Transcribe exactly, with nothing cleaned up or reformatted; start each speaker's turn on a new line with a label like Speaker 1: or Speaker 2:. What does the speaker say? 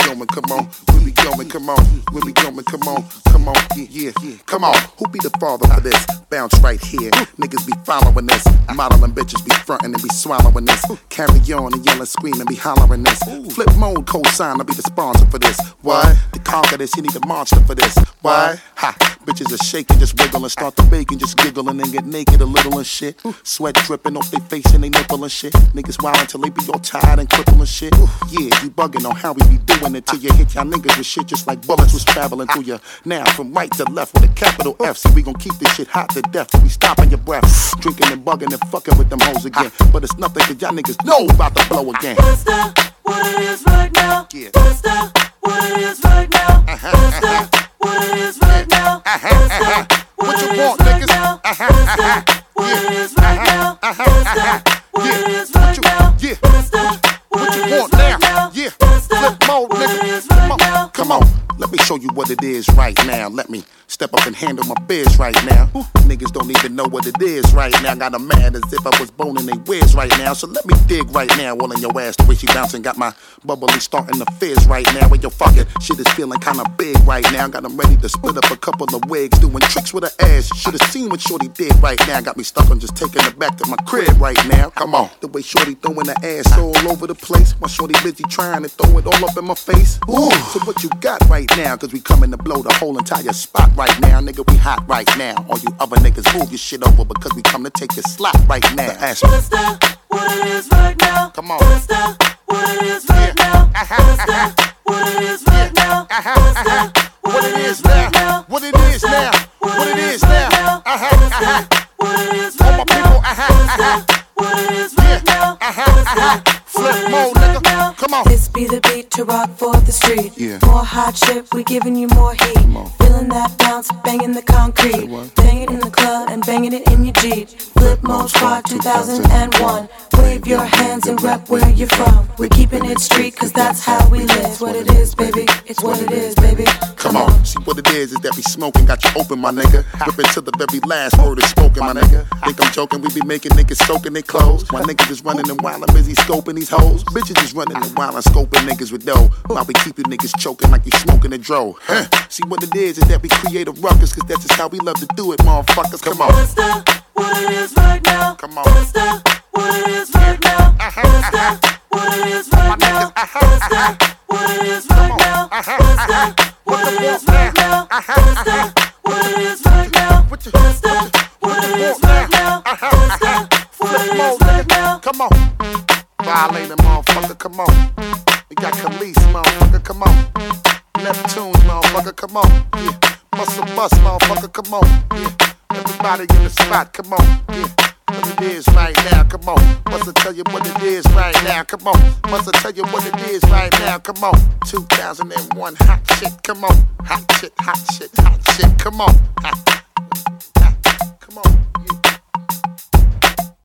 Speaker 1: going, come on. Where we going, come on. Where we going, come on. Come on, yeah, yeah, come on. Who be the father for this? Bounce right here. Niggas be following this. Modeling bitches be frontin' and be swallowing this. Carry on and yelling, screaming, be hollering this. Flip mode, co-sign, I'll be the sponsor for this. Why? To conquer this, you need a monster for this. Why? Ha! Bitches are shaking, just wiggling, start to baking, just giggling and get naked a little and shit. Sweat dripping off their face and they nipple and shit. Niggas wild until they be all tired and crippled and shit. Yeah, you bugging on how we be doing it till you hit y'all niggas with shit just like bullets was traveling through you. Now from right to left with a capital F. See, we gon' keep this shit hot to death till we stopping your breath. Drinking and bugging and fucking with them hoes again. But it's nothing cause y'all niggas know about to blow again.
Speaker 2: What's that? What it is right now?
Speaker 1: Yeah.
Speaker 2: What's that? What it is right now?
Speaker 1: Uh-huh,
Speaker 2: What's
Speaker 1: uh-huh.
Speaker 2: that? What it is right now?
Speaker 1: Uh-huh,
Speaker 2: What's
Speaker 1: uh-huh.
Speaker 2: that?
Speaker 1: What you
Speaker 2: it
Speaker 1: want,
Speaker 2: is right
Speaker 1: niggas?
Speaker 2: now?
Speaker 1: Uh-huh,
Speaker 2: What's
Speaker 1: uh-huh.
Speaker 2: that? What
Speaker 1: Yeah.
Speaker 2: it is right now?
Speaker 1: Uh-huh,
Speaker 2: What's
Speaker 1: uh-huh.
Speaker 2: that? What
Speaker 1: Yeah.
Speaker 2: it is
Speaker 1: What
Speaker 2: right
Speaker 1: you-
Speaker 2: now?
Speaker 1: yeah.
Speaker 2: What's that?
Speaker 1: What you
Speaker 2: it is
Speaker 1: want
Speaker 2: right
Speaker 1: now? Yeah.
Speaker 2: What's that?
Speaker 1: Flip mode,
Speaker 2: What it
Speaker 1: nigga.
Speaker 2: is
Speaker 1: Come
Speaker 2: right
Speaker 1: on.
Speaker 2: now?
Speaker 1: Come on. Let me show you what it is right now. Let me step up and handle my biz right now. Niggas don't even know what it is right now. Got them mad as if I was boning they whiz right now. So let me dig right now, all in your ass. The way she bouncing got my bubbly starting to fizz right now. When your fucking shit is feeling kinda big right now. Got them ready to split up a couple of wigs, doing tricks with her ass. Should've seen what Shorty did right now. Got me stuck on just taking her back to my crib right now. Come on. The way Shorty throwing her ass all over the place. My Shorty busy trying to throw it all up in my face. Ooh. So what you got right now? Cause we coming to blow the whole entire spot right now. Nigga, we hot right now. All you other niggas move your shit over because we come to take your slot right now. Ask me.
Speaker 2: What's that? What it is right now?
Speaker 1: Come on.
Speaker 2: What's that? What it is right now? What's that? What it is right now? What's that?
Speaker 1: What it is now? What it is now? What it is now? Uh-huh, uh-huh.
Speaker 2: What it is
Speaker 1: All my
Speaker 2: right
Speaker 1: people,
Speaker 2: now?
Speaker 1: uh-huh, uh-huh.
Speaker 2: What it is right now?
Speaker 1: Uh-huh, uh-huh. Flip mode, nigga. Come on.
Speaker 2: This be the beat to rock for the street.
Speaker 1: Yeah.
Speaker 2: More hot shit, we giving you more heat.
Speaker 1: on.
Speaker 2: Feeling that bounce, banging the concrete.
Speaker 1: what?
Speaker 2: Bang it in the club and banging it in your Jeep. Flip Mode Squad two thousand one. Wave your hands and rep where you're from. We're keeping it street cause that's how we live. It's what it is, baby. It's what it is, baby.
Speaker 1: Come on. See what it is is that we smoking, got you open, my nigga. Whipping to the very last word is spoken, my nigga. Think I'm joking, we be making niggas soaking their clothes. My niggas is running and wild, I'm busy scoping these hoes. Bitches is running and wild and scoping niggas with dough. While we keep you niggas choking like you smoking a dro. Huh. See what it is is that we create a ruckus, cause that's just how we love to do it, motherfuckers. Come on.
Speaker 2: What's that? What it is right now?
Speaker 1: Come on.
Speaker 2: What's that? What it is right now? What's that? What it is right now? What's that? What it is right now? What's that? What it is right now? What's that? What it is right now?
Speaker 1: What you,
Speaker 2: What's that? What it is right now? What's that? What
Speaker 1: Flip
Speaker 2: it is
Speaker 1: mode,
Speaker 2: right
Speaker 1: nigga.
Speaker 2: now?
Speaker 1: Come on. Violating, motherfucker. Come on. We got Khalees, motherfucker. Come on. Neptunes, motherfucker. Come on. Yeah. Muscle bust, motherfucker. Come on. Yeah. Everybody in the spot. Come on. Yeah. What it is right now, come on. Must I tell you what it is right now, come on. Must I tell you what it is right now, come on. two thousand one hot shit, come on. Hot shit, hot shit, hot shit, come on. Hot.